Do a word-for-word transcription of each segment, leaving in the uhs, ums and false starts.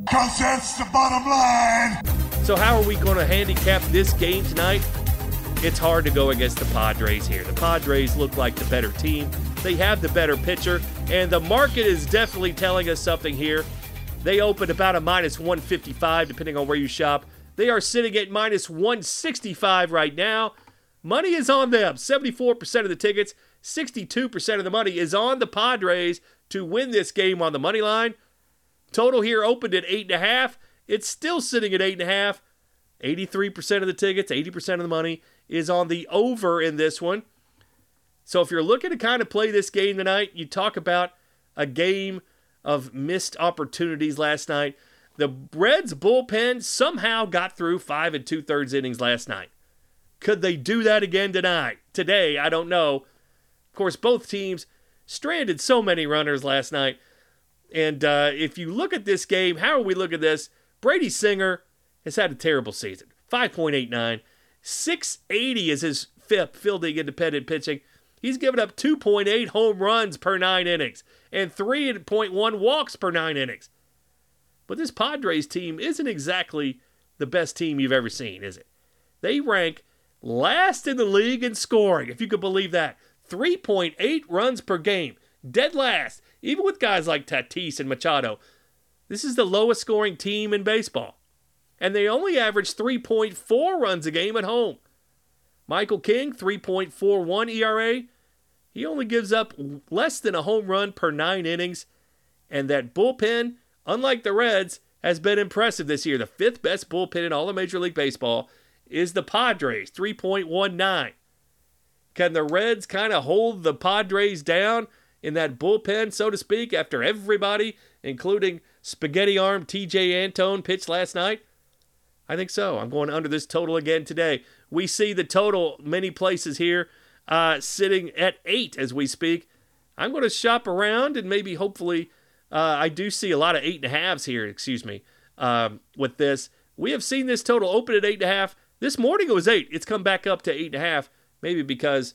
Cause that's the bottom line. So how are we going to handicap this game tonight? It's hard to go against the Padres here. The Padres look like the better team. They have the better pitcher, and the market is definitely telling us something here. They opened about a minus one fifty-five, depending on where you shop. They are sitting at minus one sixty-five right now. Money is on them. seventy-four percent of the tickets, sixty-two percent of the money is on the Padres to win this game on the money line. Total here opened at eight point five. It's still sitting at eight point five. eighty-three percent of the tickets, eighty percent of the money is on the over in this one. So if you're looking to kind of play this game tonight, you talk about a game of missed opportunities last night. The Reds bullpen somehow got through five and two-thirds innings last night. Could they do that again tonight? Today, I don't know. Of course, both teams stranded so many runners last night. And uh, if you look at this game, how are we looking at this? Brady Singer has had a terrible season. five point eight nine. six eighty is his fifth fielding independent pitching. He's given up two point eight home runs per nine innings and three point one walks per nine innings. But this Padres team isn't exactly the best team you've ever seen, is it? They rank last in the league in scoring, if you could believe that. three point eight runs per game. Dead last, even with guys like Tatis and Machado. This is the lowest scoring team in baseball. And they only average three point four runs a game at home. Michael King, three point four one E R A. He only gives up less than a home run per nine innings. And that bullpen, unlike the Reds, has been impressive this year. The fifth best bullpen in all of Major League Baseball is the Padres, three point one nine. Can the Reds kind of hold the Padres down in that bullpen, so to speak, after everybody, including Spaghetti Arm T J Antone, pitched last night? I think so. I'm going under this total again today. We see the total many places here uh, sitting at eight as we speak. I'm going to shop around and maybe hopefully uh, I do see a lot of eight and a halves here, excuse me, um, with this. We have seen this total open at eight and a half. This morning it was eight. It's come back up to eight and a half, maybe because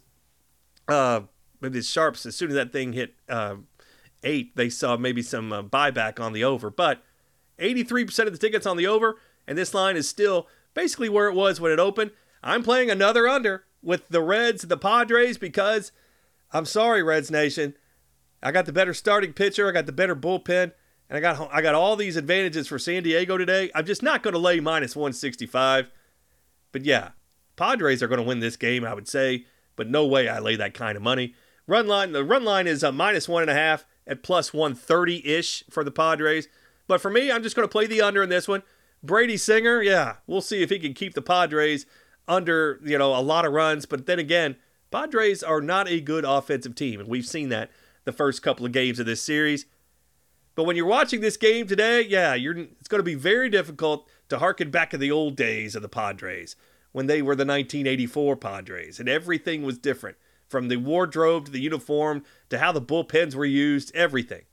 uh, maybe the Sharps, as soon as that thing hit uh, eight, they saw maybe some uh, buyback on the over. But eighty-three percent of the tickets on the over. And this line is still basically where it was when it opened. I'm playing another under with the Reds and the Padres because, I'm sorry, Reds Nation, I got the better starting pitcher, I got the better bullpen, and I got I got all these advantages for San Diego today. I'm just not going to lay minus one sixty-five. But yeah, Padres are going to win this game, I would say, but no way I lay that kind of money. Run line, the run line is a minus one and a half at plus one thirty-ish for the Padres. But for me, I'm just going to play the under in this one. Brady Singer, yeah, we'll see if he can keep the Padres under, you know, a lot of runs. But then again, Padres are not a good offensive team, and we've seen that the first couple of games of this series. But when you're watching this game today, yeah, you're it's going to be very difficult to harken back to the old days of the Padres when they were the nineteen eighty-four Padres, and everything was different, from the wardrobe to the uniform to how the bullpens were used, everything.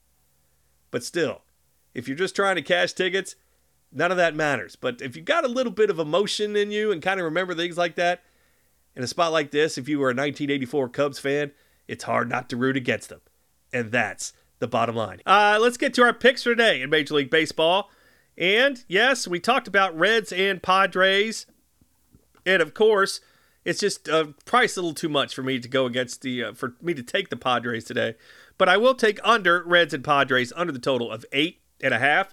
But still, if you're just trying to cash tickets, none of that matters. But if you've got a little bit of emotion in you and kind of remember things like that, in a spot like this, if you were a nineteen eighty-four Cubs fan, it's hard not to root against them. And that's the bottom line. Uh, let's get to our picks for today in Major League Baseball. And yes, we talked about Reds and Padres. And of course, it's just uh, priced a little too much for me to go against the, uh, for me to take the Padres today. But I will take under Reds and Padres under the total of eight and a half.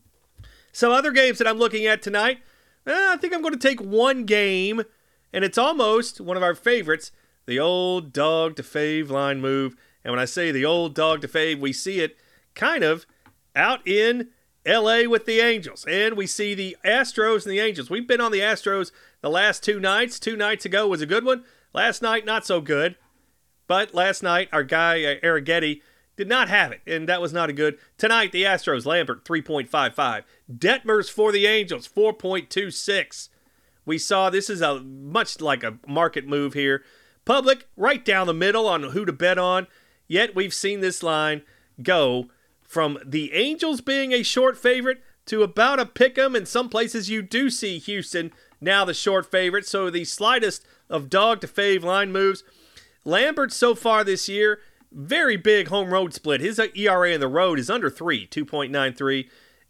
Some other games that I'm looking at tonight, eh, I think I'm going to take one game, and it's almost one of our favorites, the old dog to fave line move. And when I say the old dog to fave, we see it kind of out in L A with the Angels. And we see the Astros and the Angels. We've been on the Astros the last two nights. Two nights ago was a good one. Last night, not so good. But last night, our guy, uh, Arrighetti, did not have it, and that was not a good. Tonight, the Astros, Lambert, three point five five. Detmers for the Angels, four point two six. We saw this is a much like a market move here. Public, right down the middle on who to bet on. Yet we've seen this line go from the Angels being a short favorite to about a pick'em. In some places, you do see Houston now the short favorite. So the slightest of dog to fave line moves. Lambert so far this year, very big home road split. His E R A on the road is under three, two point nine three.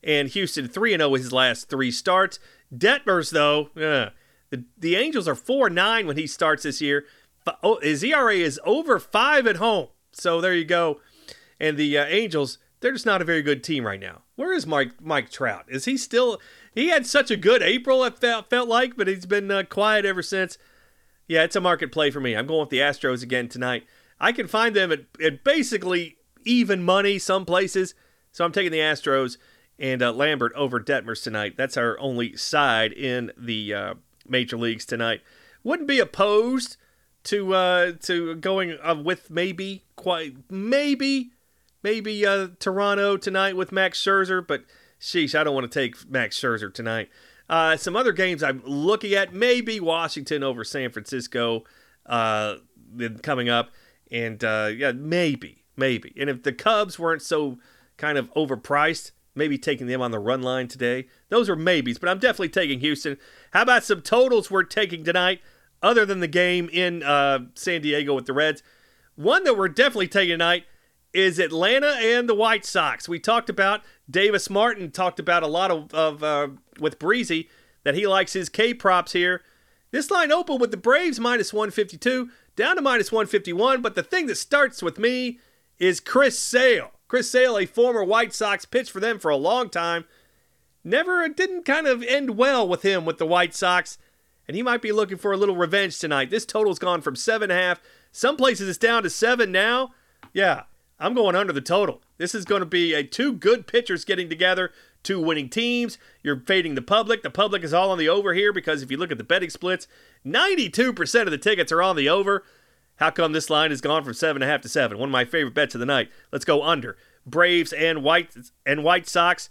And Houston three and oh with his last three starts. Detmers, though, uh, the, the Angels are four and nine when he starts this year. His E R A is over five at home. So there you go. And the uh, Angels, they're just not a very good team right now. Where is Mike Mike Trout? Is he still... He had such a good April, it felt, felt like, but he's been uh, quiet ever since. Yeah, it's a market play for me. I'm going with the Astros again tonight. I can find them at, at basically even money some places. So I'm taking the Astros and uh, Lambert over Detmers tonight. That's our only side in the uh, major leagues tonight. Wouldn't be opposed to uh, to going uh, with maybe, quite maybe, maybe uh, Toronto tonight with Max Scherzer, but sheesh, I don't want to take Max Scherzer tonight. Uh, some other games I'm looking at, maybe Washington over San Francisco uh, coming up. And, uh, yeah, maybe, maybe. And if the Cubs weren't so kind of overpriced, maybe taking them on the run line today. Those are maybes, but I'm definitely taking Houston. How about some totals we're taking tonight, other than the game in uh, San Diego with the Reds? One that we're definitely taking tonight is Atlanta and the White Sox. We talked about, Davis Martin talked about a lot of, of uh, with Breezy, that he likes his K-props here. This line opened with the Braves minus one fifty-two, down to minus one fifty-one, but the thing that starts with me is Chris Sale. Chris Sale, a former White Sox, pitched for them for a long time. Never, it didn't kind of end well with him with the White Sox, and he might be looking for a little revenge tonight. This total's gone from seven and a half. Some places it's down to seven now. Yeah. I'm going under the total. This is going to be a two good pitchers getting together, two winning teams. You're fading the public. The public is all on the over here because if you look at the betting splits, ninety-two percent of the tickets are on the over. How come this line has gone from seven and a half to seven? One of my favorite bets of the night. Let's go under. Braves and White and White Sox.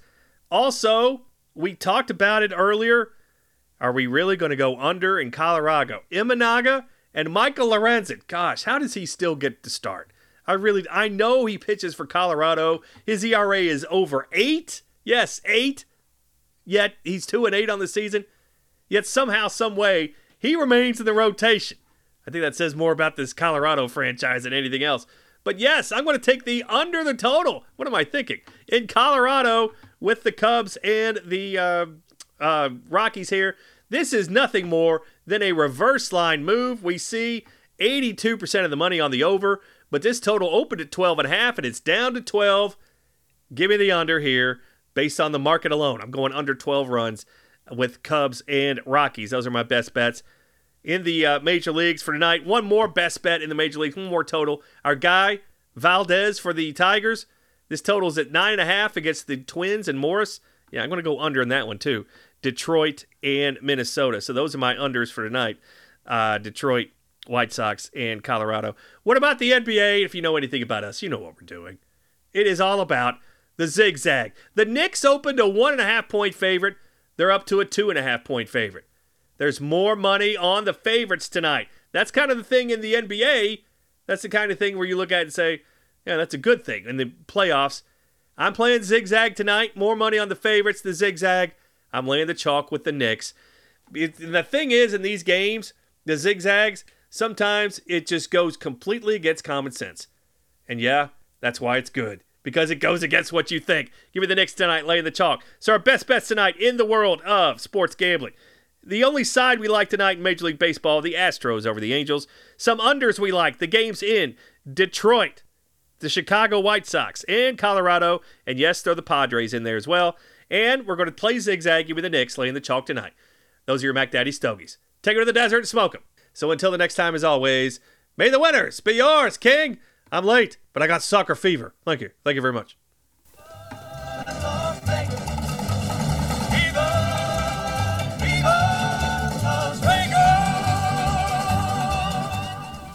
Also, we talked about it earlier. Are we really going to go under in Colorado? Imanaga and Michael Lorenzen. Gosh, how does he still get to start? I really, I know he pitches for Colorado. His E R A is over eight. Yes, eight. Yet he's two and eight on the season. Yet somehow, some way, he remains in the rotation. I think that says more about this Colorado franchise than anything else. But yes, I'm going to take the under the total. What am I thinking? In Colorado with the Cubs and the uh, uh, Rockies here, this is nothing more than a reverse line move. We see eighty-two percent of the money on the over. But this total opened at twelve and a half, and it's down to twelve. Give me the under here based on the market alone. I'm going under twelve runs with Cubs and Rockies. Those are my best bets in the uh, major leagues for tonight. One more best bet in the major leagues, one more total. Our guy, Valdez for the Tigers. This total's at nine and a half against the Twins and Morris. Yeah, I'm going to go under in that one too. Detroit and Minnesota. So those are my unders for tonight. Uh, Detroit, White Sox, and Colorado. What about the N B A? If you know anything about us, you know what we're doing. It is all about the zigzag. The Knicks opened a one and a half point favorite. They're up to a two and a half point favorite. There's more money on the favorites tonight. That's kind of the thing in the N B A. That's the kind of thing where you look at it and say, yeah, that's a good thing. In the playoffs, I'm playing zigzag tonight. More money on the favorites, the zigzag. I'm laying the chalk with the Knicks. It, the thing is, in these games, the zigzags, sometimes it just goes completely against common sense. And yeah, that's why it's good. Because it goes against what you think. Give me the Knicks tonight, laying the chalk. So our best bets tonight in the world of sports gambling. The only side we like tonight in Major League Baseball, the Astros over the Angels. Some unders we like. The games in Detroit, the Chicago White Sox, and Colorado. And yes, throw the Padres in there as well. And we're going to play zigzag. Give me the Knicks, laying the chalk tonight. Those are your Mac Daddy Stogies. Take it to the desert and smoke them. So until the next time, as always, may the winners be yours, King. I'm late, but I got soccer fever. Thank you. Thank you very much.